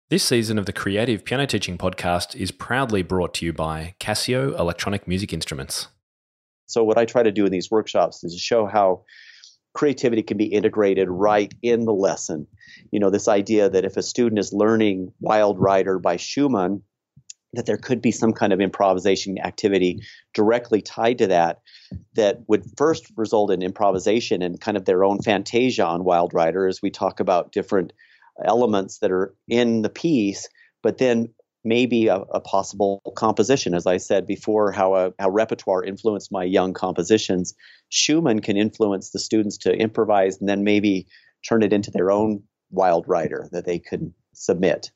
This season of the Creative Piano Teaching Podcast is proudly brought to you by Casio Electronic Music Instruments. So what I try to do in these workshops is to show how creativity can be integrated right in the lesson. You know, this idea that if a student is learning Wild Rider by Schumann, that there could be some kind of improvisation activity directly tied to that would first result in improvisation and kind of their own fantasia on Wild Rider as we talk about different elements that are in the piece, but then maybe a possible composition. As I said before, how repertoire influenced my young compositions. Schumann can influence the students to improvise and then maybe turn it into their own Wild Rider that they could submit.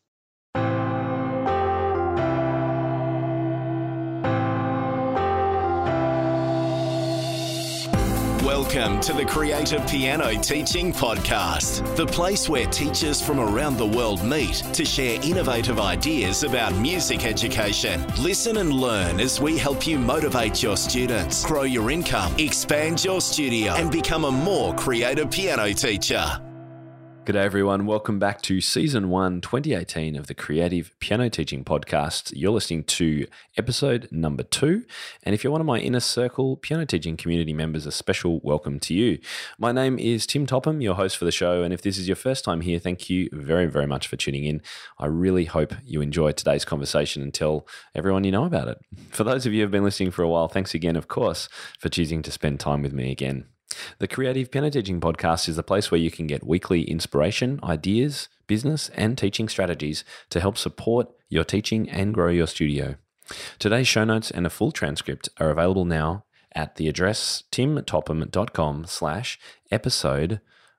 Welcome to the Creative Piano Teaching Podcast, the place where teachers from around the world meet to share innovative ideas about music education. Listen and learn as we help you motivate your students, grow your income, expand your studio, and become a more creative piano teacher. G'day everyone, welcome back to Season 1, 2018 of the Creative Piano Teaching Podcast. You're listening to episode number 2, and if you're one of my Inner Circle piano teaching community members, a special welcome to you. My name is Tim Topham, your host for the show, and if this is your first time here, thank you very, very much for tuning in. I really hope you enjoy today's conversation and tell everyone you know about it. For those of you who have been listening for a while, thanks again, of course, for choosing to spend time with me again. The Creative Piano Teaching Podcast is the place where you can get weekly inspiration, ideas, business, and teaching strategies to help support your teaching and grow your studio. Today's show notes and a full transcript are available now at the address timtopham.com/episode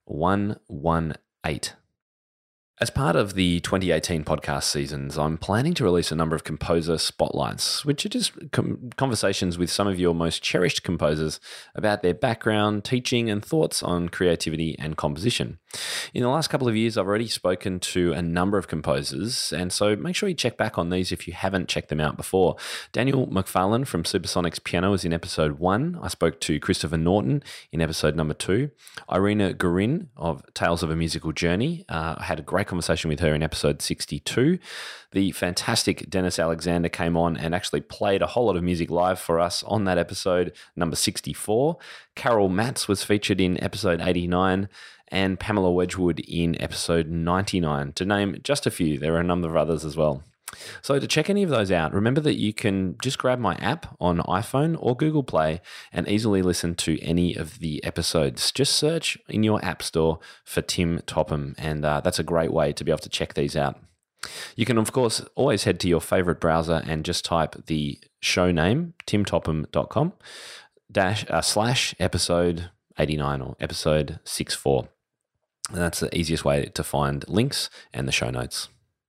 118. As part of the 2018 podcast seasons, I'm planning to release a number of composer spotlights, which are just conversations with some of your most cherished composers about their background, teaching, and thoughts on creativity and composition. In the last couple of years, I've already spoken to a number of composers, and so make sure you check back on these if you haven't checked them out before. Daniel McFarlane from Supersonics Piano was in episode 1. I spoke to Christopher Norton in episode number 2. Irina Gurin of Tales of a Musical Journey. I had a great conversation with her in episode 62. The fantastic Dennis Alexander came on and actually played a whole lot of music live for us on that episode, number 64. Carol Matz was featured in episode 89 and Pamela Wedgwood in episode 99, to name just a few. There are a number of others as well. So to check any of those out, remember that you can just grab my app on iPhone or Google Play and easily listen to any of the episodes. Just search in your app store for Tim Topham, and that's a great way to be able to check these out. You can, of course, always head to your favorite browser and just type the show name, timtopham.com / episode 89 or episode 64. And that's the easiest way to find links and the show notes.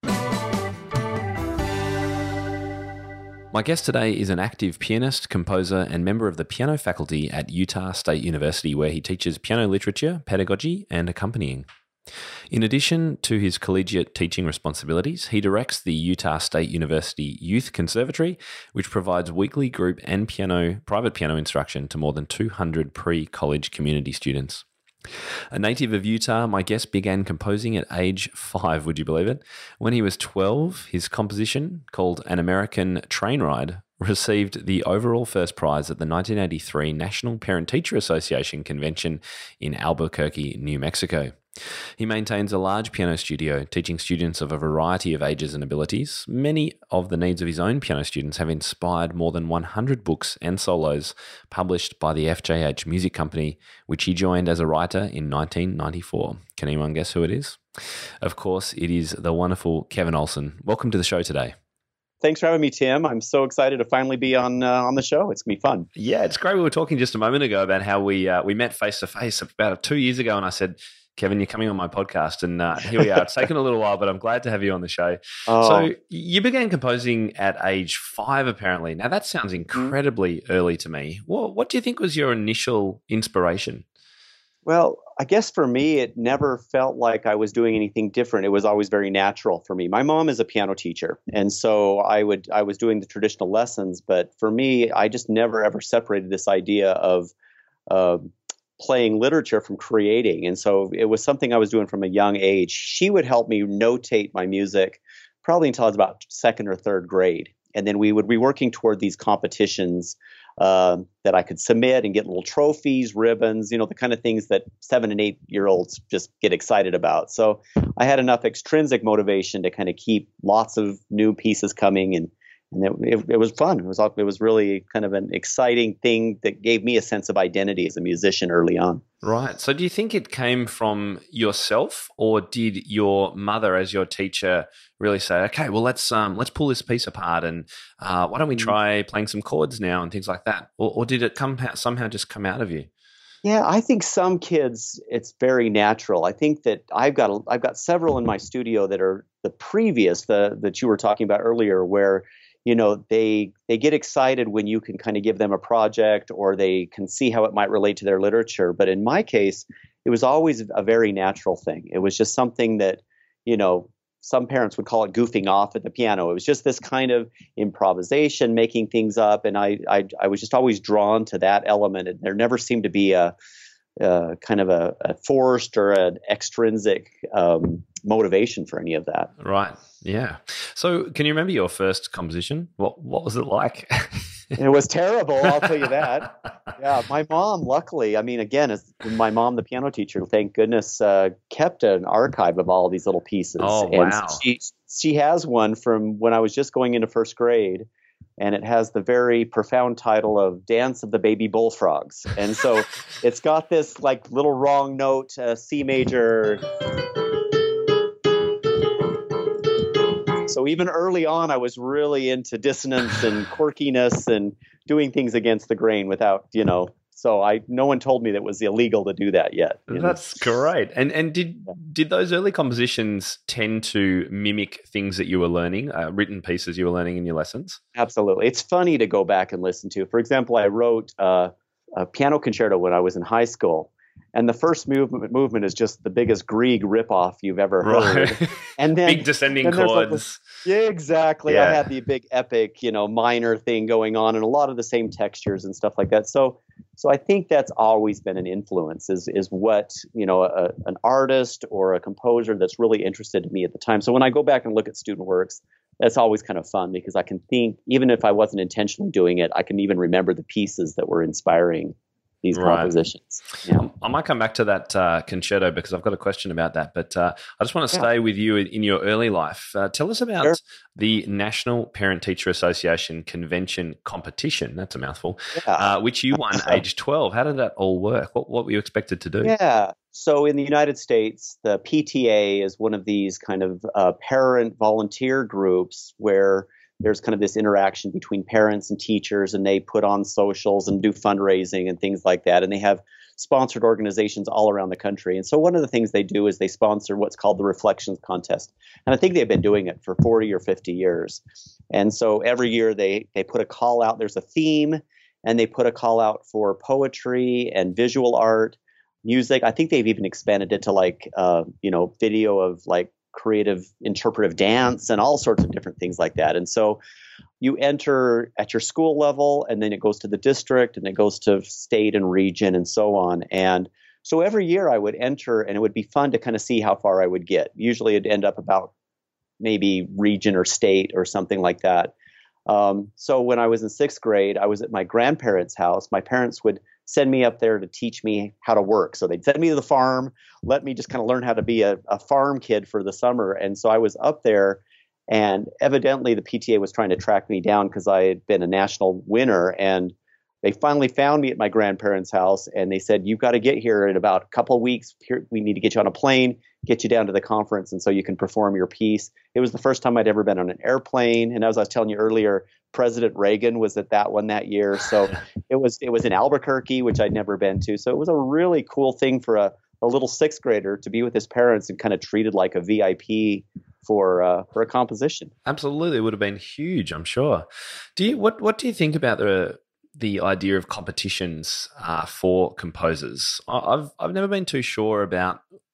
My guest today is an active pianist, composer, and member of the piano faculty at Utah State University, where he teaches piano literature, pedagogy, and accompanying. In addition to his collegiate teaching responsibilities, he directs the Utah State University Youth Conservatory, which provides weekly group and private piano instruction to more than 200 pre-college community students. A native of Utah, my guest began composing at age 5, would you believe it? When he was 12, his composition, called An American Train Ride, received the overall first prize at the 1983 National Parent-Teacher Association Convention in Albuquerque, New Mexico. He maintains a large piano studio, teaching students of a variety of ages and abilities. Many of the needs of his own piano students have inspired more than 100 books and solos published by the FJH Music Company, which he joined as a writer in 1994. Can anyone guess who it is? Of course, it is the wonderful Kevin Olson. Welcome to the show today. Thanks for having me, Tim. I'm so excited to finally be on the show. It's going to be fun. Yeah, it's great. We were talking just a moment ago about how we met face-to-face about 2 years ago, and I said, Kevin, you're coming on my podcast, and here we are. It's taken a little while, but I'm glad to have you on the show. Oh. So you began composing at age 5, apparently. Now, that sounds incredibly early to me. What do you think was your initial inspiration? Well, I guess for me, it never felt like I was doing anything different. It was always very natural for me. My mom is a piano teacher, and so I was doing the traditional lessons. But for me, I just never ever separated this idea of playing literature from creating. And so it was something I was doing from a young age. She would help me notate my music probably until I was about second or third grade. And then we would be working toward these competitions that I could submit and get little trophies, ribbons, the kind of things that 7 and 8-year-olds just get excited about. So I had enough extrinsic motivation to kind of keep lots of new pieces coming, and it was fun. It was really kind of an exciting thing that gave me a sense of identity as a musician early on. Right. So do you think it came from yourself, or did your mother as your teacher really say, okay, well, let's pull this piece apart and why don't we try playing some chords now and things like that? Or did it somehow just come out of you? Yeah, I think some kids, it's very natural. I think that I've got several in my studio that are the previous, that you were talking about earlier, where they get excited when you can kind of give them a project, or they can see how it might relate to their literature. But in my case, it was always a very natural thing. It was just something that, some parents would call it goofing off at the piano. It was just this kind of improvisation, making things up. And I was just always drawn to that element. And there never seemed to be a kind of a forced or an extrinsic motivation for any of that. Right. Yeah. So can you remember your first composition? What was it like? It was terrible, I'll tell you that. Yeah, my mom, luckily, again, my mom, the piano teacher, thank goodness, kept an archive of all these little pieces. Oh, and wow. She has one from when I was just going into first grade, and it has the very profound title of Dance of the Baby Bullfrogs. And so it's got this like little wrong note, C major. So even early on, I was really into dissonance and quirkiness and doing things against the grain without, so no one told me that it was illegal to do that yet. That's great. And did those early compositions tend to mimic things that you were learning, written pieces you were learning in your lessons? Absolutely. It's funny to go back and listen to. For example, I wrote a piano concerto when I was in high school. And the first movement is just the biggest Grieg ripoff you've ever heard. Right. And then big descending chords. Yeah, exactly. Yeah. I had the big epic, minor thing going on, and a lot of the same textures and stuff like that. So I think that's always been an influence. Is what an artist or a composer that's really interested in me at the time. So when I go back and look at student works, that's always kind of fun, because I can think, even if I wasn't intentionally doing it, I can even remember the pieces that were inspiring these compositions. Yeah. I might come back to that concerto, because I've got a question about that. But I just want to stay with you in your early life. Tell us about the National Parent-Teacher Association Convention Competition. That's a mouthful. Yeah. Which you won age 12. How did that all work? What were you expected to do? Yeah. So in the United States, the PTA is one of these kind of parent volunteer groups where there's kind of this interaction between parents and teachers, and they put on socials and do fundraising and things like that. And they have sponsored organizations all around the country. And so one of the things they do is they sponsor what's called the Reflections Contest. And I think they've been doing it for 40 or 50 years. And so every year they put a call out. There's a theme, and they put a call out for poetry and visual art, music. I think they've even expanded it to video of creative interpretive dance and all sorts of different things like that. And so you enter at your school level, and then it goes to the district, and it goes to state and region and so on. And so every year I would enter, and it would be fun to kind of see how far I would get. Usually it'd end up about maybe region or state or something like that. So when I was in sixth grade, I was at my grandparents' house. My parents would send me up there to teach me how to work. So they'd send me to the farm, let me just kind of learn how to be a farm kid for the summer. And so I was up there, and evidently the PTA was trying to track me down because I had been a national winner. And they finally found me at my grandparents' house, and they said, "You've got to get here in about a couple of weeks. Here, we need to get you on a plane, get you down to the conference, and so you can perform your piece." It was the first time I'd ever been on an airplane. And as I was telling you earlier, President Reagan was at that one that year. So it was in Albuquerque, which I'd never been to. So it was a really cool thing for a little sixth grader to be with his parents and kind of treated like a VIP for a composition. Absolutely. It would have been huge, I'm sure. What do you think about the idea of competitions for composers? I've never been too sure about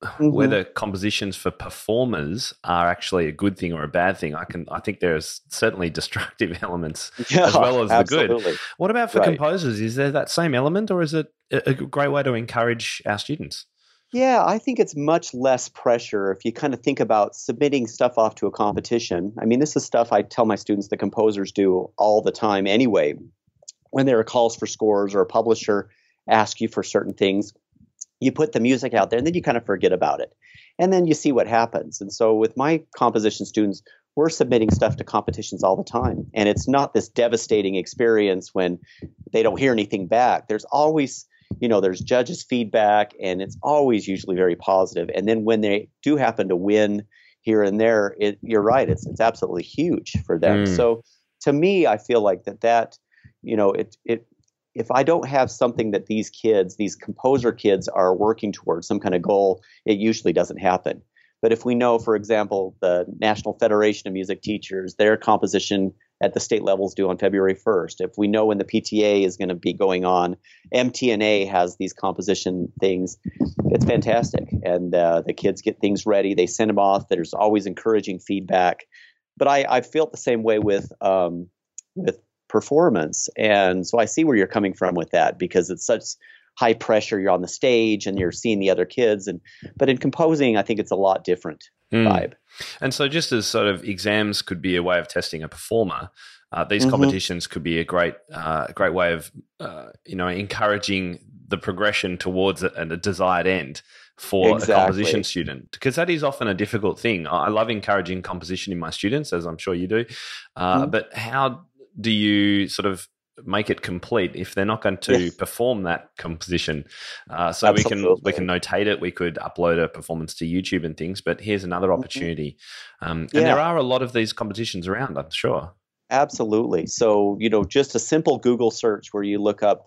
whether compositions for performers are actually a good thing or a bad thing. I think there's certainly destructive elements as well as absolutely. the good. What about for composers? Is there that same element, or is it a great way to encourage our students? Yeah, I think it's much less pressure if you kind of think about submitting stuff off to a competition. I mean, this is stuff I tell my students that composers do all the time anyway. When there are calls for scores or a publisher asks you for certain things, you put the music out there and then you kind of forget about it. And then you see what happens. And so with my composition students, we're submitting stuff to competitions all the time. And it's not this devastating experience when they don't hear anything back. There's always, there's judges' feedback, and it's always usually very positive. And then when they do happen to win here and there, you're right, it's absolutely huge for them. So to me, I feel like that if I don't have something that these composer kids are working towards, some kind of goal, it usually doesn't happen. But if we know, for example, the National Federation of Music Teachers, their composition at the state level is due on February 1st. If we know when the PTA is going to be going on, MTNA has these composition things. It's fantastic. And the kids get things ready. They send them off. There's always encouraging feedback. But I feel the same way with performance. And so I see where you're coming from with that, because it's such high pressure. You're on the stage and you're seeing the other kids. But in composing, I think it's a lot different vibe. And so just as sort of exams could be a way of testing a performer, these competitions could be a great way of, encouraging the progression towards a desired end for a composition student, because that is often a difficult thing. I love encouraging composition in my students, as I'm sure you do. But how do you sort of make it complete if they're not going to perform that composition? So we can notate it. We could upload a performance to YouTube and things, but here's another opportunity. And there are a lot of these competitions around, I'm sure. Absolutely. So, just a simple Google search where you look up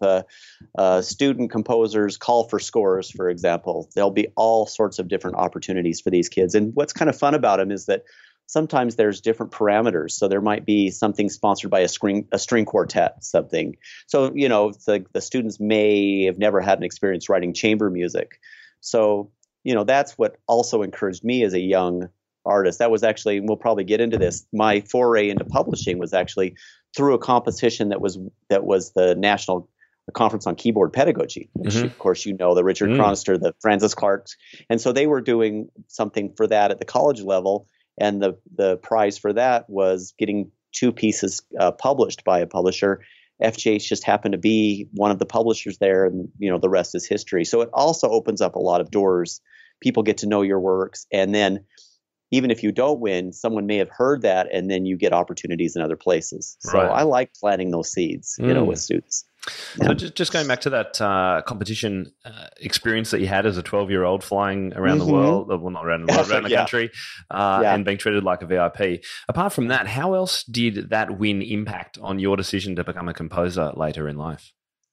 student composers call for scores, for example, there'll be all sorts of different opportunities for these kids. And what's kind of fun about them is that sometimes there's different parameters. So there might be something sponsored by a string quartet, something. So, the students may have never had an experience writing chamber music. So, that's what also encouraged me as a young artist. That was actually, and we'll probably get into this, my foray into publishing was actually through a competition that was the National Conference on Keyboard Pedagogy, which of course the Richard Chronister, the Francis Clarks. And so they were doing something for that at the college level. And the prize for that was getting 2 pieces published by a publisher. FGH just happened to be one of the publishers there, and the rest is history. So it also opens up a lot of doors. People get to know your works, and then even if you don't win, someone may have heard that, and then you get opportunities in other places. So I like planting those seeds, with students. So just going back to that competition experience that you had as a 12-year-old flying around the world, well, not around the world, around the country, and being treated like a VIP. Apart from that, how else did that win impact on your decision to become a composer later in life?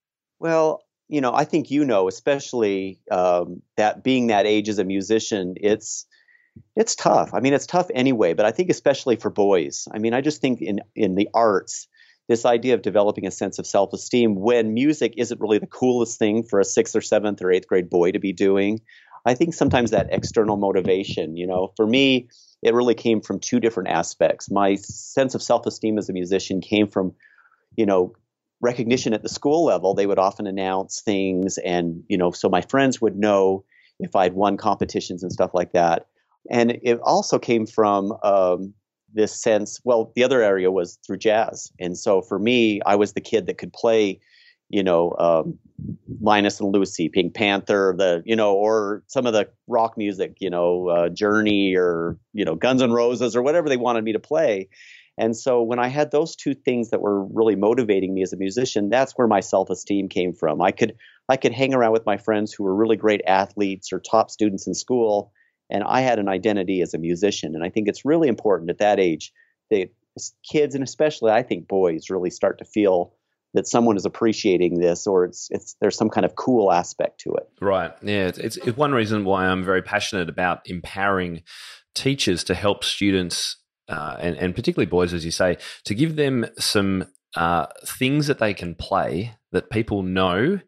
Well, I think especially that being that age as a musician, it's tough. I mean, it's tough anyway, but I think especially for boys. I mean, I just think in the arts, this idea of developing a sense of self-esteem when music isn't really the coolest thing for a 6th or 7th or 8th grade boy to be doing. I think sometimes that external motivation, for me, it really came from 2 different aspects. My sense of self-esteem as a musician came from, recognition at the school level. They would often announce things, and, so my friends would know if I'd won competitions and stuff like that. And it also came from this sense, the other area was through jazz. And so for me, I was the kid that could play, Linus and Lucy, Pink Panther, or some of the rock music, Journey or, Guns N' Roses or whatever they wanted me to play. And so when I had those 2 things that were really motivating me as a musician, that's where my self-esteem came from. I could hang around with my friends who were really great athletes or top students in school, and I had an identity as a musician. And I think it's really important at that age that kids, and especially I think boys, really start to feel that someone is appreciating this, or there's some kind of cool aspect to it. Right. Yeah. It's one reason why I'm very passionate about empowering teachers to help students, and particularly boys, as you say, to give them some things that they can play that people know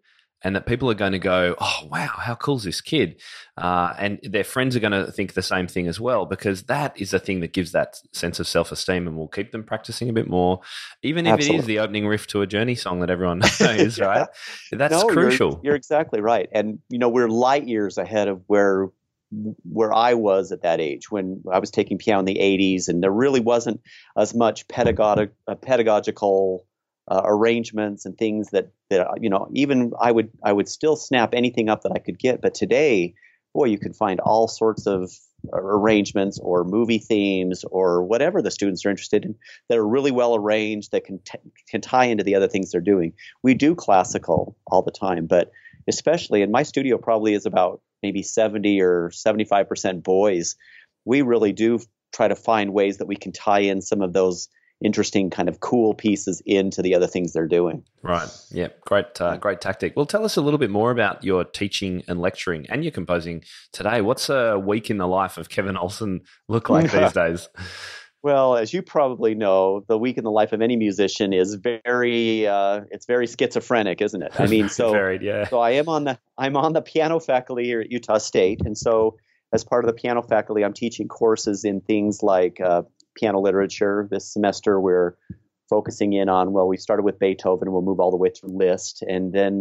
and that people are going to go, oh, wow, how cool is this kid? And their friends are going to think the same thing as well, because that is the thing that gives that sense of self-esteem and will keep them practicing a bit more, even if Absolutely. it is the opening riff to a Journey song that everyone knows, Yeah. right? That's No, crucial. You're exactly right. And, we're light years ahead of where I was at that age when I was taking piano in the 80s, and there really wasn't as much pedagogical arrangements and things that even I would still snap anything up that I could get. But today, boy, you can find all sorts of arrangements or movie themes or whatever the students are interested in that are really well arranged that can tie into the other things they're doing. We do classical all the time, but especially in my studio probably is about maybe 70 or 75% boys. We really do try to find ways that we can tie in some of those interesting kind of cool pieces into the other things they're doing. Right. Yeah. Great tactic. Well, tell us a little bit more about your teaching and lecturing and your composing today. What's a week in the life of Kevin Olson look like these days? Well, as you probably know, the week in the life of any musician is very schizophrenic, isn't it? I mean, so varied, yeah. So I'm on the piano faculty here at Utah State, and so as part of the piano faculty, I'm teaching courses in things like piano literature. This semester, we're focusing in on, we started with Beethoven, and we'll move all the way through Liszt, and then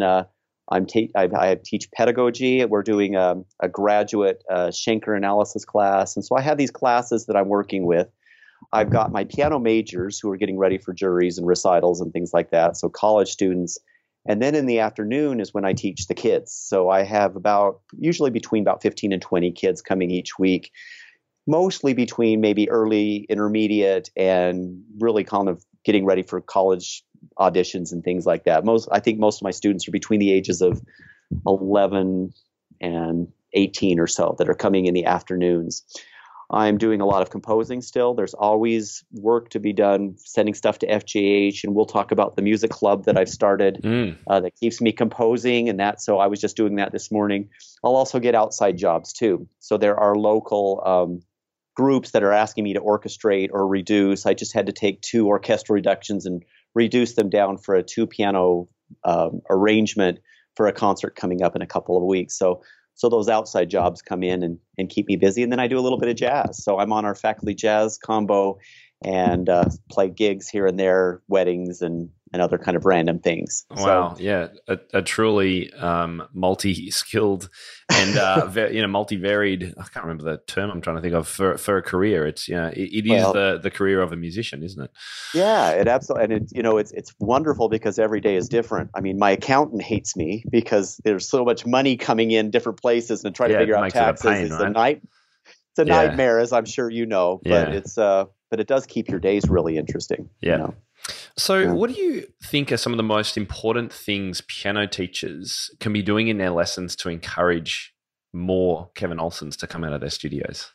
I teach pedagogy. We're doing a graduate Schenker analysis class, and so I have these classes that I'm working with. I've got my piano majors who are getting ready for juries and recitals and things like that, so college students. And then in the afternoon is when I teach the kids. So I have usually between about 15 and 20 kids coming each week, mostly between maybe early, intermediate, and really kind of getting ready for college auditions and things like that. I think most of my students are between the ages of 11 and 18 or so that are coming in the afternoons. I'm doing a lot of composing still. There's always work to be done, sending stuff to FGH, and we'll talk about the music club that I've started that keeps me composing and that. So I was just doing that this morning. I'll also get outside jobs too. So there are local groups that are asking me to orchestrate or reduce. I just had to take 2 orchestral reductions and reduce them down for a 2-piano arrangement for a concert coming up in a couple of weeks. So those outside jobs come in and keep me busy. And then I do a little bit of jazz. So I'm on our faculty jazz combo and play gigs here and there, weddings and other kind of random things. Wow. So, yeah. A truly multi-skilled and multi-varied, I can't remember the term I'm trying to think of for a career. It's, it is the career of a musician, isn't it? Yeah, it absolutely. And it's wonderful because every day is different. I mean, my accountant hates me because there's so much money coming in different places and trying to figure out taxes. It's a nightmare, as I'm sure you know, but it does keep your days really interesting. Yeah. So what do you think are some of the most important things piano teachers can be doing in their lessons to encourage more Kevin Olsons to come out of their studios?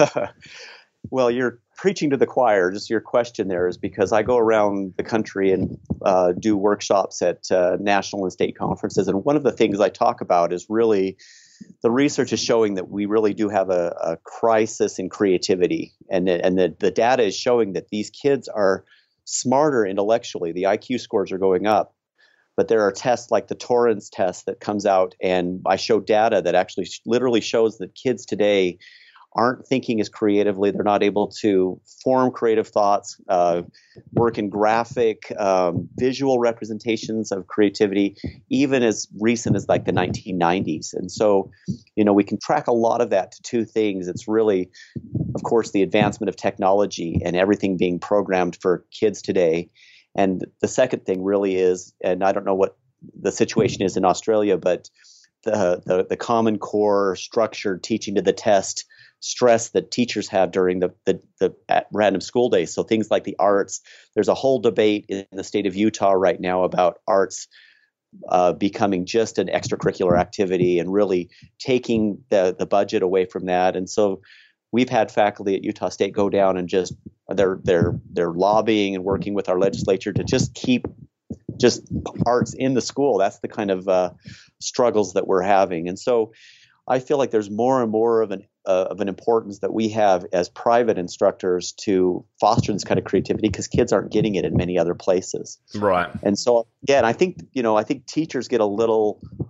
Well, you're preaching to the choir. Just your question there is because I go around the country and do workshops at national and state conferences. And one of the things I talk about is really the research is showing that we really do have a crisis in creativity. And the data is showing that these kids are smarter intellectually. The IQ scores are going up. But there are tests like the Torrance test that comes out, and I show data that actually literally shows that kids today aren't thinking as creatively. They're not able to form creative thoughts, work in graphic, visual representations of creativity, even as recent as like the 1990s. And so, we can track a lot of that to 2 things. It's really, of course, the advancement of technology and everything being programmed for kids today. And the second thing really is, and I don't know what the situation is in Australia, but the Common Core structured teaching to the test stress that teachers have during the random school days. So things like the arts, there's a whole debate in the state of Utah right now about arts becoming just an extracurricular activity and really taking the budget away from that. And so we've had faculty at Utah State go down and just they're lobbying and working with our legislature to just keep arts in the school. That's the kind of struggles that we're having. And so I feel like there's more and more of an importance that we have as private instructors to foster this kind of creativity because kids aren't getting it in many other places. Right. And so again, I think teachers get a little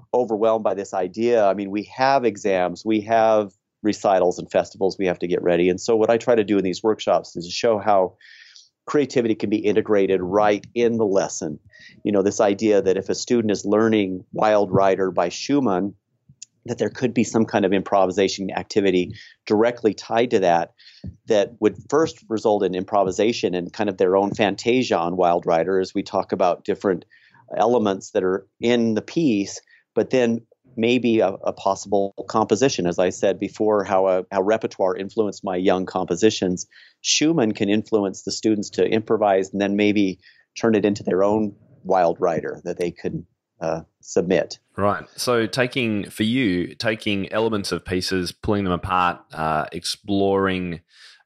overwhelmed by this idea. I mean, we have exams, we have recitals and festivals we have to get ready. And so what I try to do in these workshops is to show how creativity can be integrated right in the lesson. This idea that if a student is learning Wild Rider by Schumann, that there could be some kind of improvisation activity directly tied to that would first result in improvisation and kind of their own fantasia on Wild Rider as we talk about different elements that are in the piece, but then maybe a possible composition. As I said before, how repertoire influenced my young compositions. Schumann can influence the students to improvise and then maybe turn it into their own Wild Rider that they could submit. Right. So taking elements of pieces, pulling them apart, exploring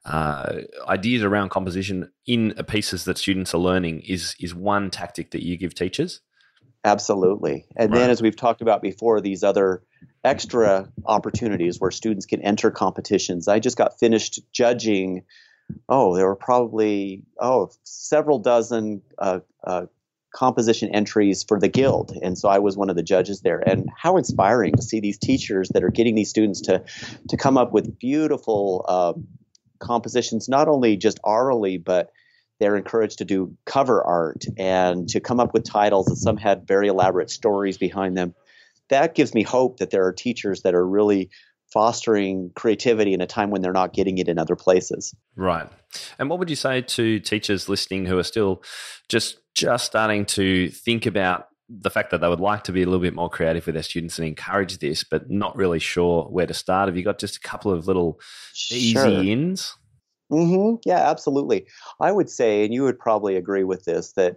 ideas around composition in pieces that students are learning is one tactic that you give teachers? Absolutely. And then, as we've talked about before, these other extra opportunities where students can enter competitions. I just got finished judging, there were probably, several dozen composition entries for the Guild. And so I was one of the judges there. And how inspiring to see these teachers that are getting these students to come up with beautiful compositions, not only just orally, but they're encouraged to do cover art and to come up with titles that some had very elaborate stories behind them. That gives me hope that there are teachers that are really fostering creativity in a time when they're not getting it in other places. Right. And what would you say to teachers listening who are still just starting to think about the fact that they would like to be a little bit more creative with their students and encourage this, but not really sure where to start? Have you got just a couple of little easy ins? Mm-hmm. Yeah, absolutely. I would say, and you would probably agree with this, that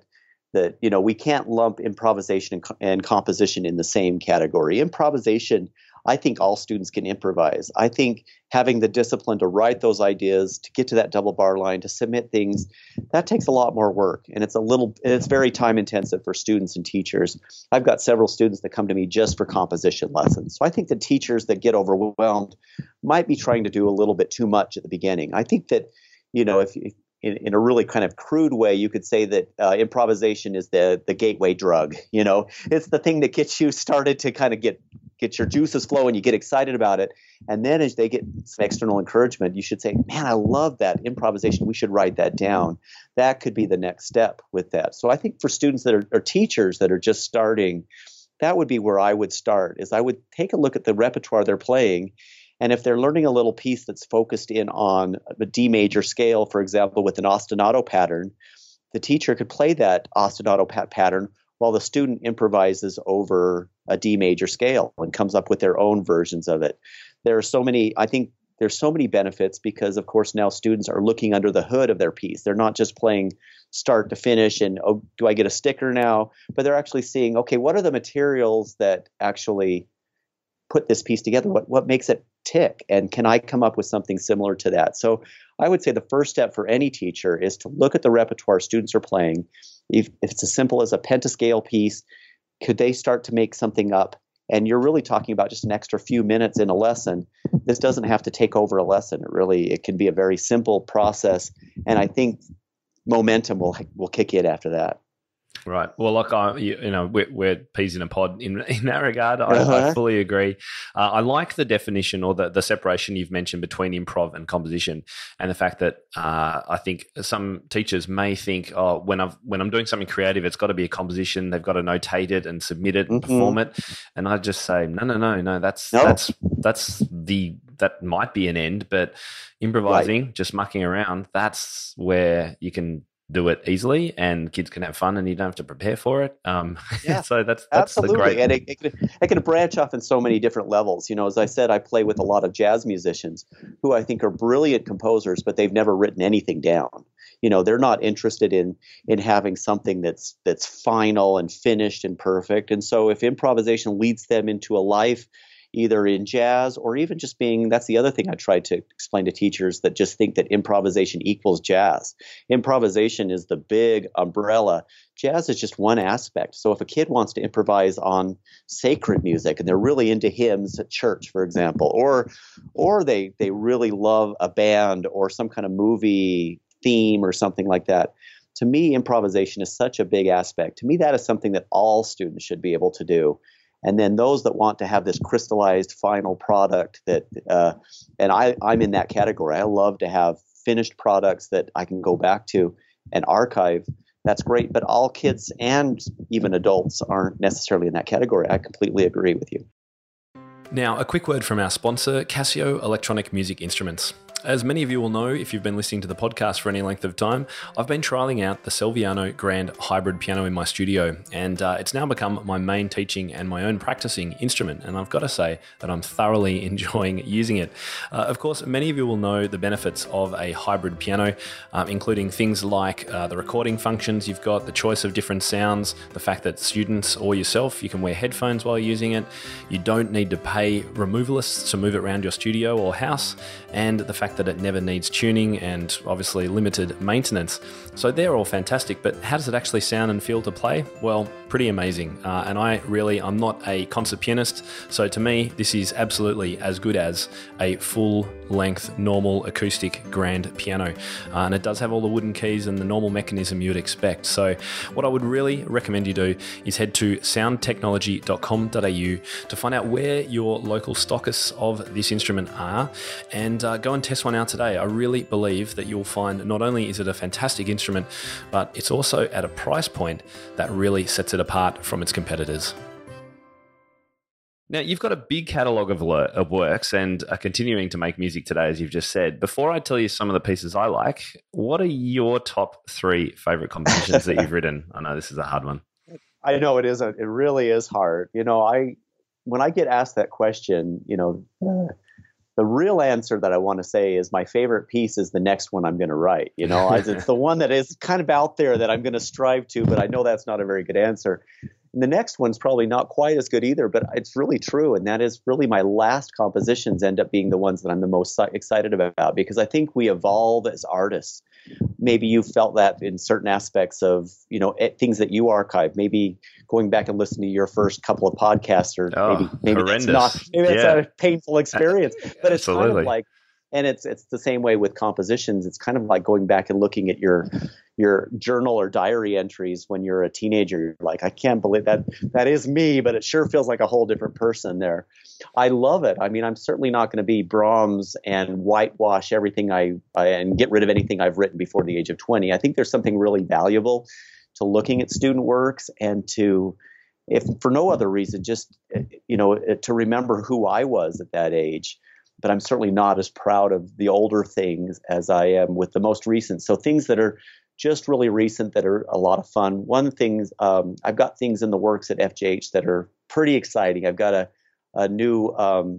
we can't lump improvisation and composition in the same category. Improvisation, I think all students can improvise. I think having the discipline to write those ideas, to get to that double bar line, to submit things, that takes a lot more work, and it's very time intensive for students and teachers. I've got several students that come to me just for composition lessons. So I think the teachers that get overwhelmed might be trying to do a little bit too much at the beginning. I think that, if in a really kind of crude way, you could say that improvisation is the gateway drug. It's the thing that gets you started to kind of get your juices flowing, you get excited about it. And then as they get some external encouragement, you should say, man, I love that improvisation. We should write that down. That could be the next step with that. So I think for students that are teachers that are just starting, that would be where I would start, is I would take a look at the repertoire they're playing. And if they're learning a little piece that's focused in on a D major scale, for example, with an ostinato pattern, the teacher could play that ostinato pattern while the student improvises over a D major scale and comes up with their own versions of it. There's so many benefits because, of course, now students are looking under the hood of their piece. They're not just playing start to finish and, do I get a sticker now? But they're actually seeing, okay, what are the materials that actually put this piece together? What makes it tick? And can I come up with something similar to that? So I would say the first step for any teacher is to look at the repertoire students are playing. If it's as simple as a pentascale piece, could they start to make something up? And you're really talking about just an extra few minutes in a lesson. This doesn't have to take over a lesson. It can be a very simple process. And I think momentum will kick in after that. Right. Well, like we're peas in a pod in that regard. I fully agree. I like the definition or the separation you've mentioned between improv and composition, and the fact that I think some teachers may think, when I'm doing something creative, it's got to be a composition. They've got to notate it and submit it and perform it. And I just say, no. That might be an end, but improvising, just mucking around, that's where you can do it easily and kids can have fun and you don't have to prepare for it. So that's absolutely. The great. And it can branch off in so many different levels. As I said, I play with a lot of jazz musicians who I think are brilliant composers, but they've never written anything down. They're not interested in having something that's final and finished and perfect. And so if improvisation leads them into a life either in jazz or even just that's the other thing I try to explain to teachers that just think that improvisation equals jazz. Improvisation is the big umbrella. Jazz is just one aspect. So if a kid wants to improvise on sacred music and they're really into hymns at church, for example, or they really love a band or some kind of movie theme or something like that, to me, improvisation is such a big aspect. To me, that is something that all students should be able to do. And then those that want to have this crystallized final product that, and I'm in that category. I love to have finished products that I can go back to and archive. That's great, but all kids and even adults aren't necessarily in that category. I completely agree with you. Now, a quick word from our sponsor, Casio Electronic Music Instruments. As many of you will know, if you've been listening to the podcast for any length of time, I've been trialling out the Salviano Grand Hybrid piano in my studio, and it's now become my main teaching and my own practicing instrument, and I've got to say that I'm thoroughly enjoying using it. Of course, many of you will know the benefits of a hybrid piano, including things like the recording functions you've got, the choice of different sounds, the fact that students or yourself, you can wear headphones while using it, you don't need to pay removalists to move it around your studio or house, and the fact that it never needs tuning and obviously limited maintenance. So they're all fantastic, but how does it actually sound and feel to play? Well, pretty amazing. And I'm not a concert pianist, so to me, this is absolutely as good as a full-length, normal acoustic grand piano. And it does have all the wooden keys and the normal mechanism you'd expect. So what I would really recommend you do is head to soundtechnology.com.au to find out where your local stockists of this instrument are, and go and test one out today. I really believe that you'll find not only is it a fantastic instrument, but it's also at a price point that really sets it apart from its competitors. Now, you've got a big catalogue of works and are continuing to make music today, as you've just said. Before I tell you some of the pieces I like, what are your top 3 favourite compositions that you've written? I know this is a hard one. I know it is. It really is hard. When I get asked that question, the real answer that I want to say is my favorite piece is the next one I'm going to write. It's the one that is kind of out there that I'm going to strive to, but I know that's not a very good answer. And the next one's probably not quite as good either, but it's really true. And that is really my last compositions end up being the ones that I'm the most excited about, because I think we evolve as artists. Maybe you felt that in certain aspects of, things that you archive, maybe going back and listening to your first couple of podcasts, or maybe it's a painful experience, but it's kind of like, and it's the same way with compositions. It's kind of like going back and looking at your journal or diary entries when you're a teenager. You're like, I can't believe that is me, but it sure feels like a whole different person there. I love it. I mean, I'm certainly not going to be Brahms and whitewash everything and get rid of anything I've written before the age of 20. I think there's something really valuable to looking at student works and to, if for no other reason, just, to remember who I was at that age. But I'm certainly not as proud of the older things as I am with the most recent. So things that are just really recent that are a lot of fun. One thing, I've got things in the works at FJH that are pretty exciting. I've got a new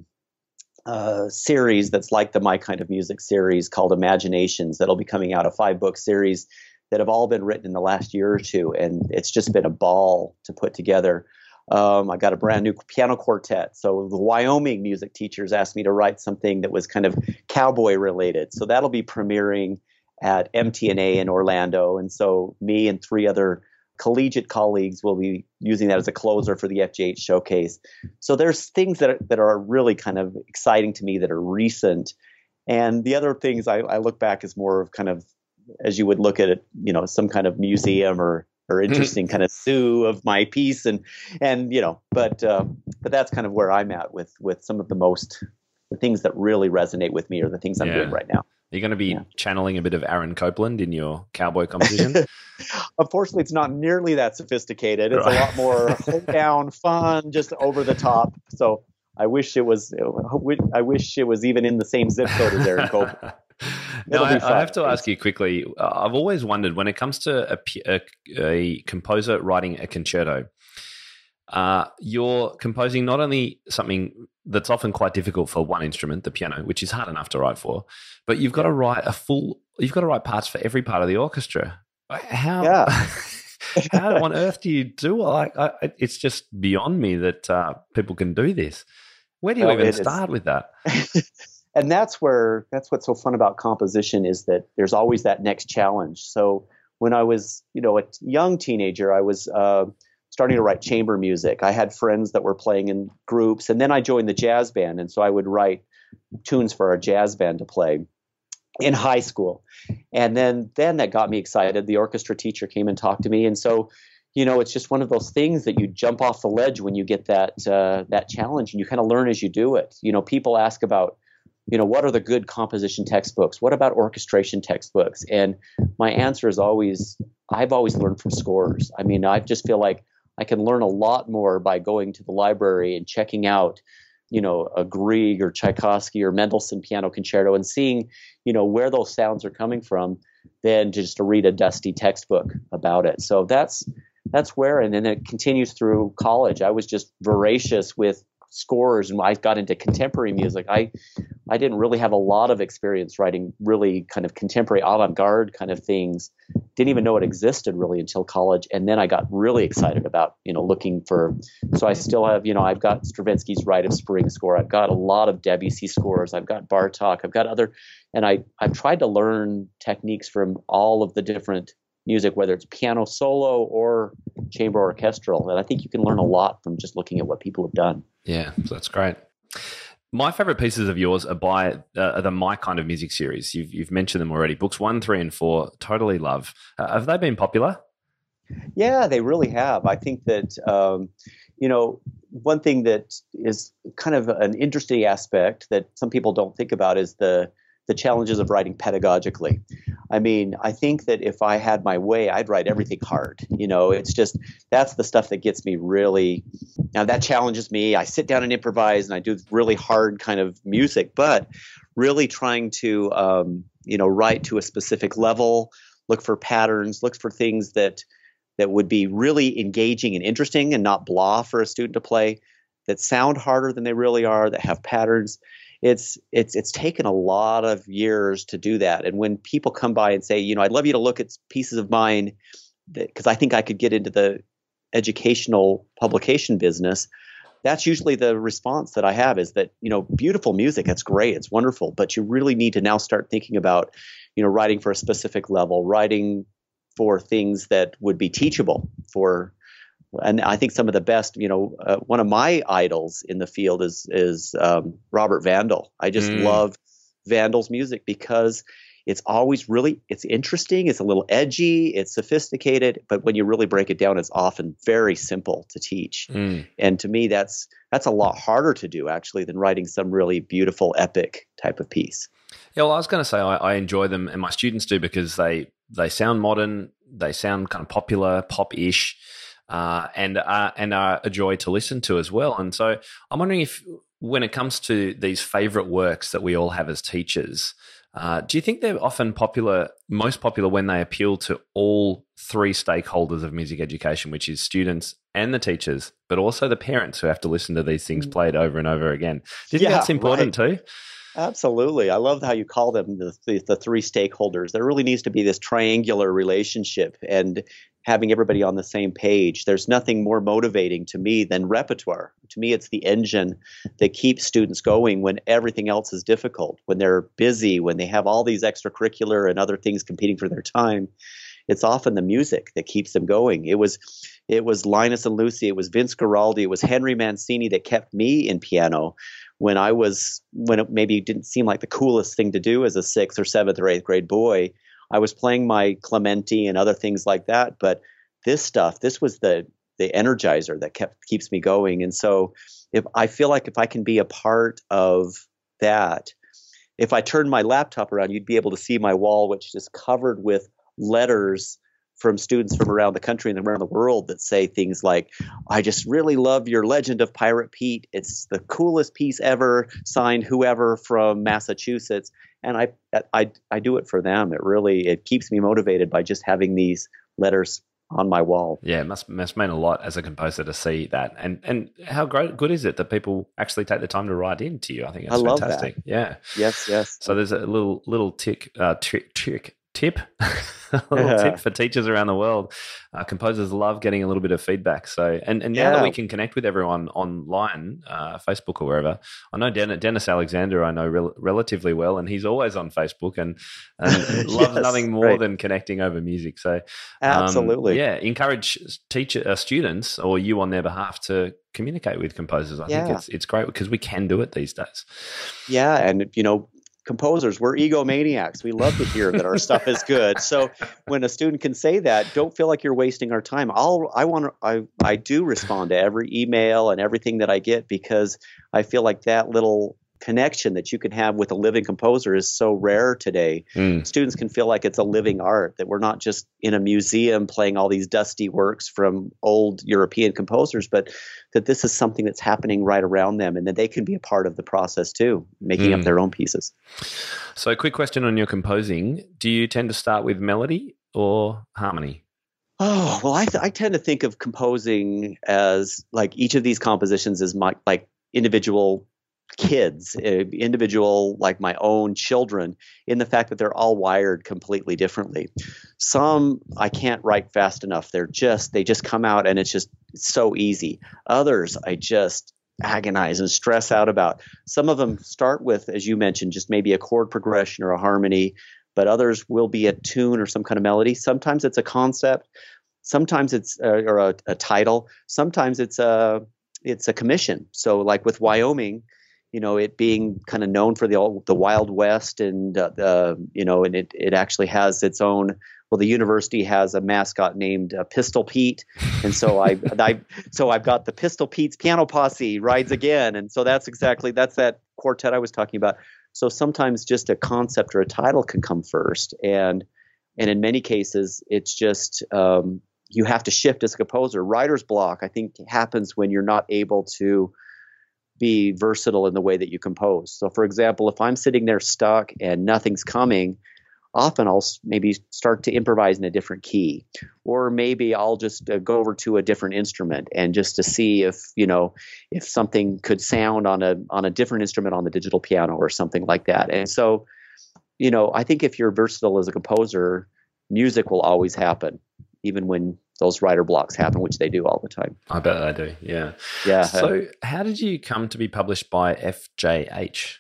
series that's like the My Kind of Music series called Imaginations that'll be coming out, a 5-book series that have all been written in the last year or two. And it's just been a ball to put together. I got a brand new piano quartet. So the Wyoming music teachers asked me to write something that was kind of cowboy related. So that'll be premiering at MTNA in Orlando. And so me and 3 other collegiate colleagues will be using that as a closer for the FJH showcase. So there's things that are really kind of exciting to me that are recent. And the other things I look back as more of kind of, as you would look at it, some kind of museum or interesting kind of zoo of my piece, and but that's kind of where I'm at with some of the things that really resonate with me, or the things I'm doing right now. You're going to be channeling a bit of Aaron Copland in your cowboy composition. Unfortunately, it's not nearly that sophisticated. It's a lot more hold down, fun, just over the top. So I wish it was even in the same zip code as Aaron Copland. Now, I have to ask you quickly. I've always wondered, when it comes to a composer writing a concerto, you're composing not only something that's often quite difficult for one instrument, the piano, which is hard enough to write for, but you've got to write you've got to write parts for every part of the orchestra. How on earth do you do it? It's just beyond me that people can do this. Where do you even start with that? And that's what's so fun about composition, is that there's always that next challenge. So when I was, a young teenager, I was starting to write chamber music. I had friends that were playing in groups, and then I joined the jazz band. And so I would write tunes for our jazz band to play in high school. And then that got me excited. The orchestra teacher came and talked to me. And so, it's just one of those things that you jump off the ledge when you get that challenge, and you kind of learn as you do it. People ask about, what are the good composition textbooks? What about orchestration textbooks? And my answer is always, I've always learned from scores. I mean, I just feel like I can learn a lot more by going to the library and checking out, a Grieg or Tchaikovsky or Mendelssohn piano concerto and seeing, where those sounds are coming from than just to read a dusty textbook about it. So that's where, and then it continues through college. I was just voracious with scores, and I got into contemporary music. I didn't really have a lot of experience writing really kind of contemporary avant-garde kind of things. Didn't even know it existed really until college. And then I got really excited about, looking for, so I still have, I've got Stravinsky's Rite of Spring score. I've got a lot of Debussy scores. I've got Bartok. I've got other, and I've tried to learn techniques from all of the different music, whether it's piano solo or chamber orchestral. And I think you can learn a lot from just looking at what people have done. Yeah, that's great. My favorite pieces of yours are by the My Kind of Music series. You've mentioned them already. Books 1, 3, and 4, totally love. Have they been popular? Yeah, they really have. I think that, one thing that is kind of an interesting aspect that some people don't think about is the challenges of writing pedagogically. I mean, I think that if I had my way, I'd write everything hard. It's just, that's the stuff that gets me really, now that challenges me. I sit down and improvise and I do really hard kind of music, but really trying to, write to a specific level, look for patterns, look for things that would be really engaging and interesting and not blah for a student to play, that sound harder than they really are, that have patterns. It's taken a lot of years to do that. And when people come by and say, I'd love you to look at pieces of mine, because I think I could get into the educational publication business, that's usually the response that I have is that, beautiful music, that's great, it's wonderful, but you really need to now start thinking about, writing for a specific level, writing for things that would be teachable and I think some of the best, one of my idols in the field is Robert Vandal. I just love Vandal's music because it's always it's interesting. It's a little edgy. It's sophisticated. But when you really break it down, it's often very simple to teach. And to me, that's a lot harder to do, actually, than writing some really beautiful, epic type of piece. Yeah, well, I was going to say I enjoy them, and my students do, because they sound modern. They sound kind of popular, pop-ish. And are a joy to listen to as well. And so I'm wondering if, when it comes to these favorite works that we all have as teachers, do you think they're often most popular when they appeal to all three stakeholders of music education, which is students and the teachers, but also the parents who have to listen to these things played over and over again? Do you think that's important too? Absolutely. I love how you call them the three stakeholders. There really needs to be this triangular relationship and having everybody on the same page. There's nothing more motivating to me than repertoire. To me, it's the engine that keeps students going when everything else is difficult, when they're busy, when they have all these extracurricular and other things competing for their time. It's often the music that keeps them going. It was Linus and Lucy, it was Vince Guaraldi, it was Henry Mancini that kept me in piano when it maybe didn't seem like the coolest thing to do as a 6th or 7th or 8th grade boy. I was playing my Clementi and other things like that, but this was the energizer that keeps me going. And so I feel like if I can be a part of that, if I turned my laptop around, you'd be able to see my wall, which is covered with letters from students from around the country and around the world that say things like, I just really love your Legend of Pirate Pete. It's the coolest piece ever, signed whoever from Massachusetts. And I do it for them. It keeps me motivated by just having these letters on my wall. Yeah, it must mean a lot as a composer to see that. And how good is it that people actually take the time to write in to you? I think it's fantastic. That. Yeah. Yes. So there's a little tip. A little tip for teachers around the world. Composers love getting a little bit of feedback. So, and now that we can connect with everyone online, Facebook or wherever, I know Dennis Alexander, I know relatively well, and he's always on Facebook and loves nothing more than connecting over music. So, absolutely, encourage students or you on their behalf to communicate with composers. I think it's great because we can do it these days. Yeah, and composers, we're egomaniacs. We love to hear that our stuff is good. So when a student can say that, don't feel like you're wasting our time. I do respond to every email and everything that I get, because I feel like that little connection that you can have with a living composer is so rare today. Students can feel like it's a living art, that we're not just in a museum playing all these dusty works from old European composers, but that this is something that's happening right around them, and that they can be a part of the process too, making up their own pieces. So, quick question on your composing. Do you tend to start with melody or harmony? Oh, well, I tend to think of composing as like each of these compositions is like individual kids, individual, like my own children, in the fact that they're all wired completely differently. Some I can't write fast enough. They just come out and it's so easy. Others I just agonize and stress out about. Some of them start with, as you mentioned, just maybe a chord progression or a harmony, but others will be a tune or some kind of melody. Sometimes it's a concept. Sometimes it's a title. Sometimes it's a commission. So like with Wyoming, it being kind of known for the Wild West, and and it actually has its own. Well, the university has a mascot named Pistol Pete, and so I've got the Pistol Pete's Piano Posse rides again, and so that's that quartet I was talking about. So sometimes just a concept or a title can come first, and in many cases it's just you have to shift as a composer. Writer's block, I think, happens when you're not able to be versatile in the way that you compose. So for example, if I'm sitting there stuck and nothing's coming, often I'll maybe start to improvise in a different key, or maybe I'll just go over to a different instrument and just to see if something could sound on a different instrument on the digital piano or something like that. And so, I think if you're versatile as a composer, music will always happen, even when those writer blocks happen, which they do all the time. I bet they do, yeah. Yeah. So how did you come to be published by FJH?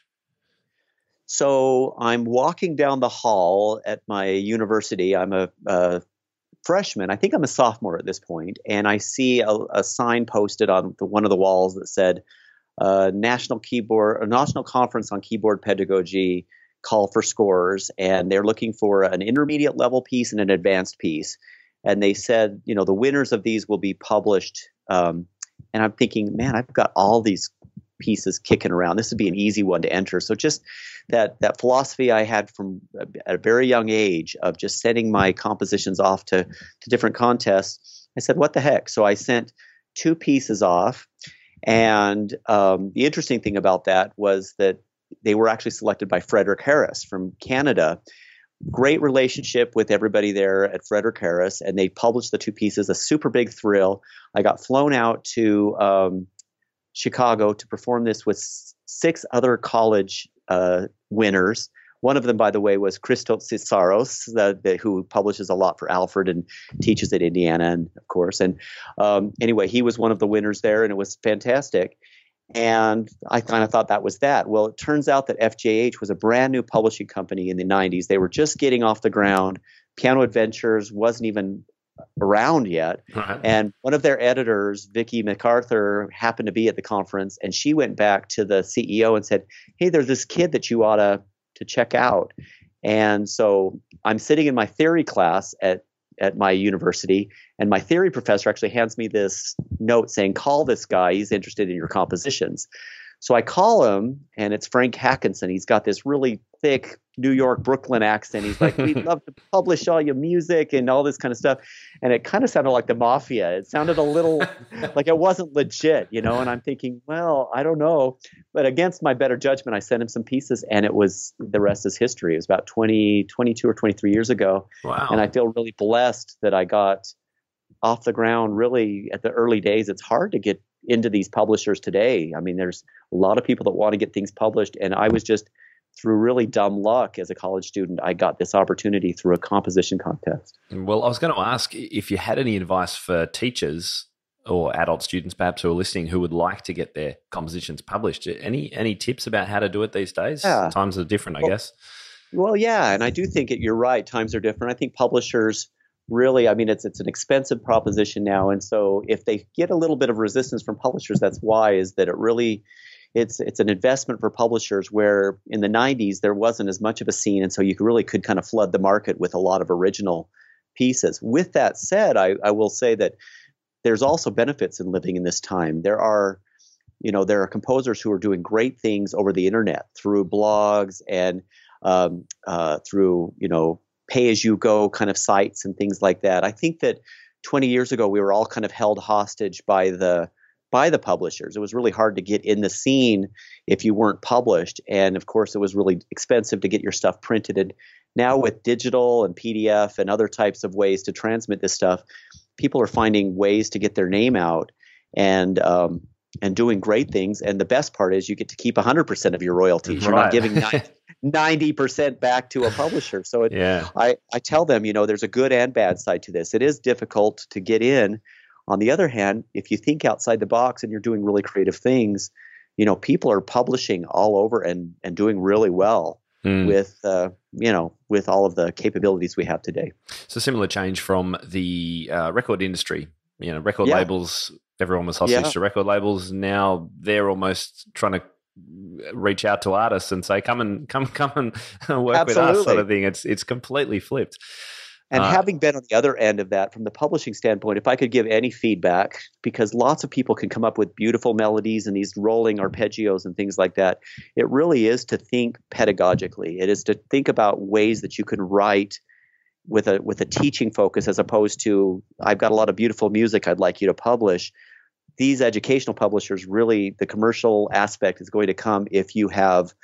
So I'm walking down the hall at my university. I'm a freshman. I think I'm a sophomore at this point, and I see a sign posted on one of the walls that said, National Conference on Keyboard Pedagogy, call for scores, and they're looking for an intermediate level piece and an advanced piece. And they said, the winners of these will be published. And I'm thinking, man, I've got all these pieces kicking around. This would be an easy one to enter. So just that philosophy I had from at a very young age of just sending my compositions off to different contests, I said, what the heck? So I sent 2 pieces off. And the interesting thing about that was that they were actually selected by Frederick Harris from Canada. Great relationship with everybody there at Frederick Harris, and they published the 2 pieces, a super big thrill. I got flown out to Chicago to perform this with 6 other college winners. One of them, by the way, was Christos Tsisaros, who publishes a lot for Alfred and teaches at Indiana, and of course. And anyway, he was one of the winners there, and it was fantastic. And I kind of thought that was that. Well, it turns out that FJH was a brand new publishing company in the 90s. They were just getting off the ground. Piano Adventures wasn't even around yet. Right. And one of their editors, Vicky MacArthur, happened to be at the conference, and she went back to the CEO and said, hey, there's this kid that you ought to check out. And so I'm sitting in my theory class at my university, and my theory professor actually hands me this note saying, call this guy, he's interested in your compositions. So I call him, and it's Frank Hackinson. He's got this really thick New York, Brooklyn accent. He's like, we'd love to publish all your music and all this kind of stuff. And it kind of sounded like the mafia. It sounded a little like it wasn't legit, and I'm thinking, well, I don't know. But against my better judgment, I sent him some pieces, and the rest is history. It was about 22 or 23 years ago. Wow. And I feel really blessed that I got off the ground really at the early days. It's hard to get into these publishers today. I mean, there's a lot of people that want to get things published, and I was just through really dumb luck as a college student, I got this opportunity through a composition contest. Well, I was going to ask if you had any advice for teachers or adult students perhaps who are listening who would like to get their compositions published. Any tips about how to do it these days? Yeah. Times are different, I guess. Well, yeah, and I do think you're right. Times are different. I think publishers really, it's an expensive proposition now, and so if they get a little bit of resistance from publishers, that's why, is that it really it's an investment for publishers where in the 90s there wasn't as much of a scene, and so you really could kind of flood the market with a lot of original pieces. With that said, I will say that there's also benefits in living in this time. There are composers who are doing great things over the internet through blogs and through pay-as-you-go kind of sites and things like that. I think that 20 years ago we were all kind of held hostage by the publishers. It was really hard to get in the scene if you weren't published, and of course it was really expensive to get your stuff printed. And now with digital and PDF and other types of ways to transmit this stuff, people are finding ways to get their name out and doing great things. And the best part is you get to keep 100% of your royalties. You're not giving 90% back to a publisher. So I tell them, there's a good and bad side to this. It is difficult to get in. On the other hand, if you think outside the box and you're doing really creative things, people are publishing all over and doing really well with all of the capabilities we have today. It's a similar change from the record industry. Record labels, everyone was hostage to record labels. Now they're almost trying to reach out to artists and say, come and work with us, sort of thing. It's completely flipped. And having been on the other end of that, from the publishing standpoint, if I could give any feedback, because lots of people can come up with beautiful melodies and these rolling arpeggios and things like that, it really is to think pedagogically. It is to think about ways that you can write with a teaching focus, as opposed to, I've got a lot of beautiful music I'd like you to publish. These educational publishers, really, the commercial aspect is going to come if you have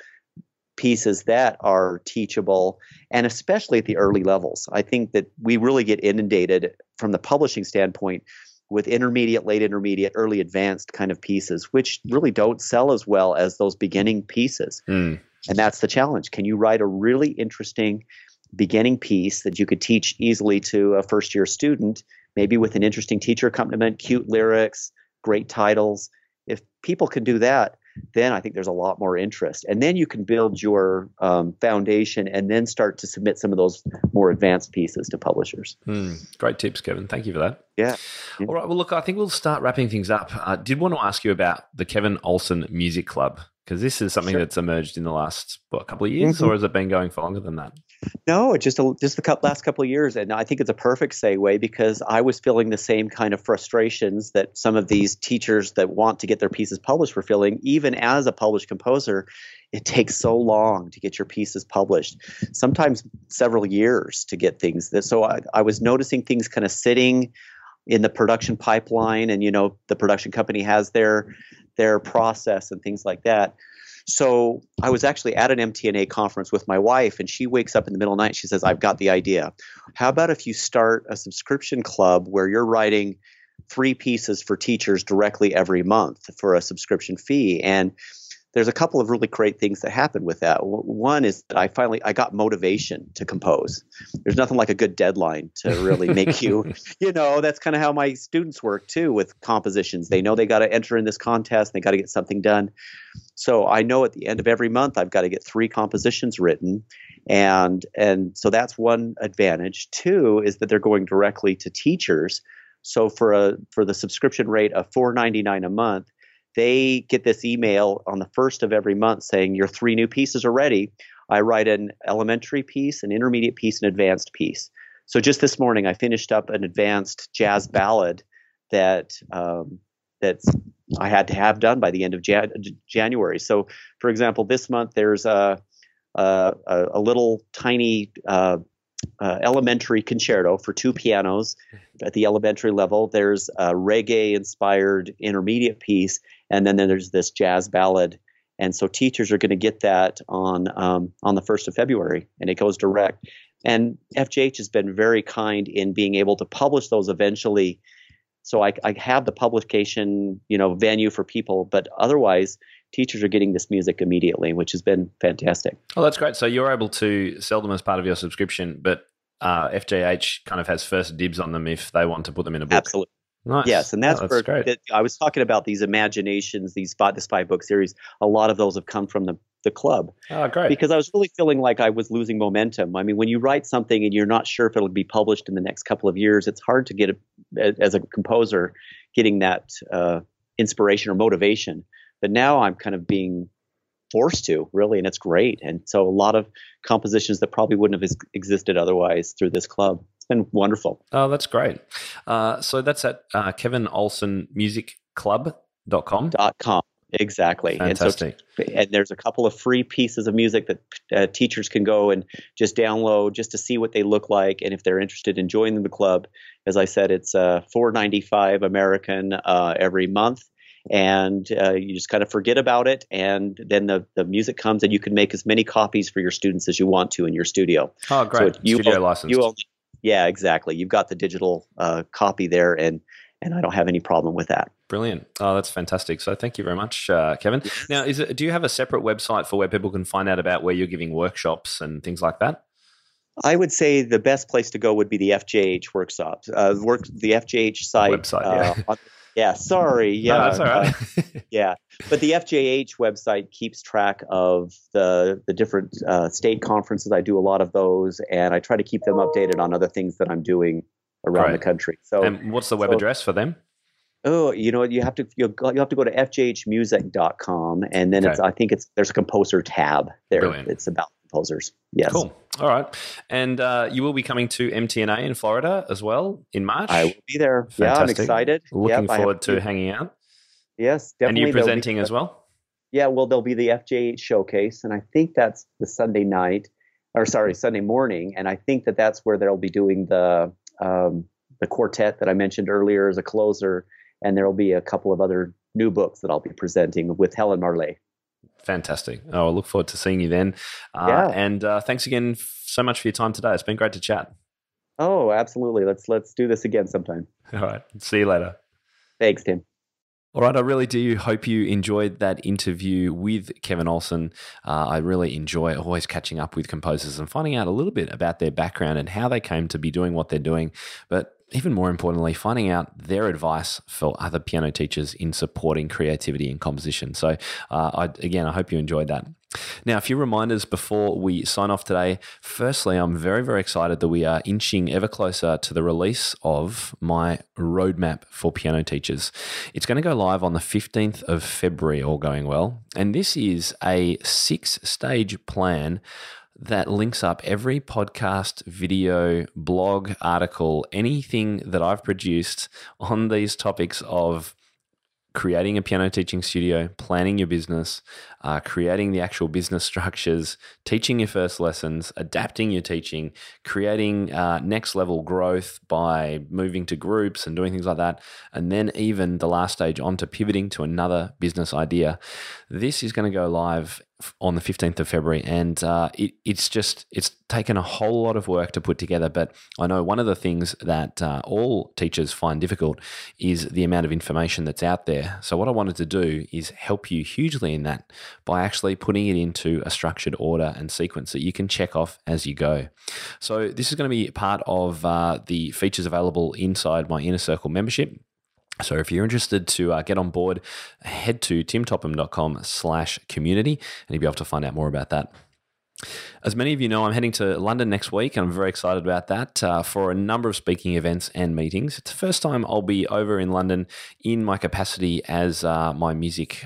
pieces that are teachable, and especially at the early levels. I think that we really get inundated from the publishing standpoint with intermediate, late intermediate, early advanced kind of pieces, which really don't sell as well as those beginning pieces. And that's the challenge. Can you write a really interesting beginning piece that you could teach easily to a first-year student, maybe with an interesting teacher accompaniment, cute lyrics, great titles? If people can do that, then I think there's a lot more interest. And then you can build your foundation and then start to submit some of those more advanced pieces to publishers. Great tips, Kevin. Thank you for that. Yeah. All right. Well, look, I think we'll start wrapping things up. I did want to ask you about the Kevin Olson Music Club, because this is something that's emerged in the last, couple of years, or has it been going for longer than that? No, just the last couple of years. And I think it's a perfect segue, because I was feeling the same kind of frustrations that some of these teachers that want to get their pieces published were feeling. Even as a published composer, it takes so long to get your pieces published, sometimes several years to get things. So I was noticing things kind of sitting in the production pipeline, and the production company has their process and things like that. So I was actually at an MTNA conference with my wife, and she wakes up in the middle of the night. She says, I've got the idea. How about if you start a subscription club where you're writing 3 pieces for teachers directly every month for a subscription fee? And there's a couple of really great things that happen with that. One is that I got motivation to compose. There's nothing like a good deadline to really make you, that's kind of how my students work too with compositions. They know they got to enter in this contest, they got to get something done. So I know at the end of every month, I've got to get 3 compositions written. And so that's one advantage. 2 is that they're going directly to teachers. So for the subscription rate of $4.99 a month, they get this email on the first of every month saying your 3 new pieces are ready. I write an elementary piece, an intermediate piece, an advanced piece. So just this morning, I finished up an advanced jazz ballad that I had to have done by the end of January. So, for example, this month there's a little tiny elementary concerto for 2 pianos at the elementary level. There's a reggae-inspired intermediate piece, and then there's this jazz ballad. And so teachers are going to get that on the 1st of February, and it goes direct. And FJH has been very kind in being able to publish those eventually. So I have the publication, venue for people, but otherwise teachers are getting this music immediately, which has been fantastic. Oh, that's great. So you're able to sell them as part of your subscription, but FJH kind of has first dibs on them if they want to put them in a book. Absolutely. Nice. Yes, and that's great. I was talking about these imaginations, this 5-book series. A lot of those have come from the club. Oh, great. Because I was really feeling like I was losing momentum. I mean, when you write something and you're not sure if it'll be published in the next couple of years, it's hard to get as a composer, getting that inspiration or motivation But now I'm kind of being forced to, really, and it's great. And so a lot of compositions that probably wouldn't have existed otherwise through this club. It's been wonderful. Oh, that's great. So that's at kevinolsonmusicclub.com. .com. Exactly. Fantastic. And there's a couple of free pieces of music that teachers can go and just download just to see what they look like. And if they're interested in joining the club, as I said, it's $4.95 American every month. And you just kind of forget about it. And then the music comes and you can make as many copies for your students as you want to in your studio. Oh, great. So Studio licensed. Yeah, exactly. You've got the digital copy there, and I don't have any problem with that. Brilliant. Oh, that's fantastic. So thank you very much, Kevin. Yes. Now, do you have a separate website for where people can find out about where you're giving workshops and things like that? I would say the best place to go would be the FJH workshops. The FJH site. Website, yeah. Sorry. Yeah. No, that's all right. Yeah. But the FJH website keeps track of the different state conferences. I do a lot of those, and I try to keep them updated on other things that I'm doing around the country. So, and what's the web address for them? Oh, you have to go to fjhmusic.com, and then there's a composer tab there. Brilliant. It's about composers. Yes. Cool. All right. And you will be coming to MTNA in Florida as well in March? I will be there. Fantastic. Yeah, I'm excited. Looking forward to hanging out. Yes, definitely. And you presenting as well? Yeah, well, there'll be the FJH showcase, and I think that's the Sunday morning, and I think that's where they'll be doing the quartet that I mentioned earlier as a closer, and there will be a couple of other new books that I'll be presenting with Helen Marley. Fantastic. Oh, I look forward to seeing you then. And thanks again so much for your time today. It's been great to chat. Oh, absolutely. Let's do this again sometime. All right. See you later. Thanks, Tim. All right, I really do hope you enjoyed that interview with Kevin Olson. I really enjoy always catching up with composers and finding out a little bit about their background and how they came to be doing what they're doing. But even more importantly, finding out their advice for other piano teachers in supporting creativity and composition. So I hope you enjoyed that. Now, a few reminders before we sign off today. Firstly, I'm very, very excited that we are inching ever closer to the release of my roadmap for piano teachers. It's going to go live on the 15th of February, all going well. And this is a 6-stage plan that links up every podcast, video, blog, article, anything that I've produced on these topics of creating a piano teaching studio, planning your business, creating the actual business structures, teaching your first lessons, adapting your teaching, creating next level growth by moving to groups and doing things like that, and then even the last stage onto pivoting to another business idea. This is going to go live on the 15th of February, and it's taken a whole lot of work to put together, but I know one of the things that all teachers find difficult is the amount of information that's out there. So what I wanted to do is help you hugely in that by actually putting it into a structured order and sequence that you can check off as you go. So this is going to be part of the features available inside my Inner Circle membership. So if you're interested to get on board, head to timtopham.com/community and you'll be able to find out more about that. As many of you know, I'm heading to London next week, and I'm very excited about that for a number of speaking events and meetings. It's the first time I'll be over in London in my capacity as as a music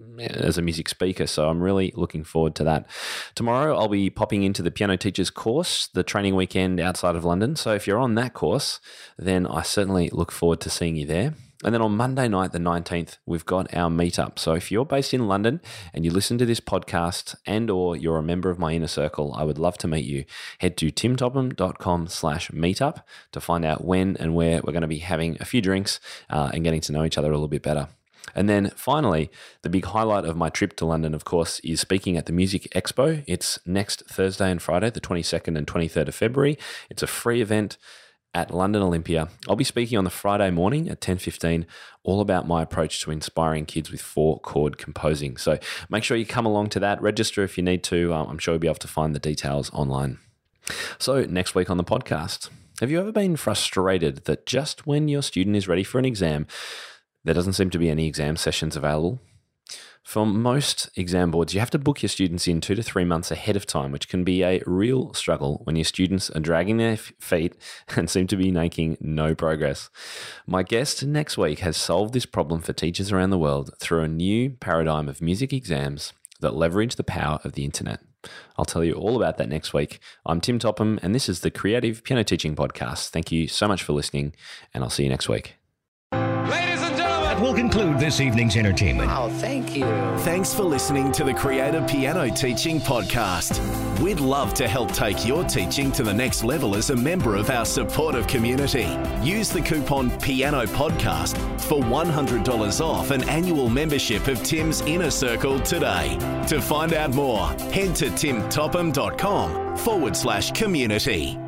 speaker, so I'm really looking forward to that. Tomorrow, I'll be popping into the Piano Teachers course, the training weekend outside of London. So if you're on that course, then I certainly look forward to seeing you there. And then on Monday night, the 19th, we've got our meetup. So if you're based in London and you listen to this podcast and or you're a member of my Inner Circle, I would love to meet you. Head to timtopham.com/meetup to find out when and where we're going to be having a few drinks and getting to know each other a little bit better. And then finally, the big highlight of my trip to London, of course, is speaking at the Music Expo. It's next Thursday and Friday, the 22nd and 23rd of February. It's a free event at London Olympia. I'll be speaking on the Friday morning at 10:15, all about my approach to inspiring kids with 4-chord composing. So make sure you come along to that. Register if you need to. I'm sure you'll be able to find the details online. So next week on the podcast, have you ever been frustrated that just when your student is ready for an exam, there doesn't seem to be any exam sessions available? For most exam boards, you have to book your students in 2 to 3 months ahead of time, which can be a real struggle when your students are dragging their feet and seem to be making no progress. My guest next week has solved this problem for teachers around the world through a new paradigm of music exams that leverage the power of the internet. I'll tell you all about that next week. I'm Tim Topham, and this is the Creative Piano Teaching Podcast. Thank you so much for listening, and I'll see you next week. That will conclude this evening's entertainment. Oh, thank you. Thanks for listening to the Creative Piano Teaching Podcast. We'd love to help take your teaching to the next level as a member of our supportive community. Use the coupon Piano Podcast for $100 off an annual membership of Tim's Inner Circle today. To find out more, head to timtopham.com/community.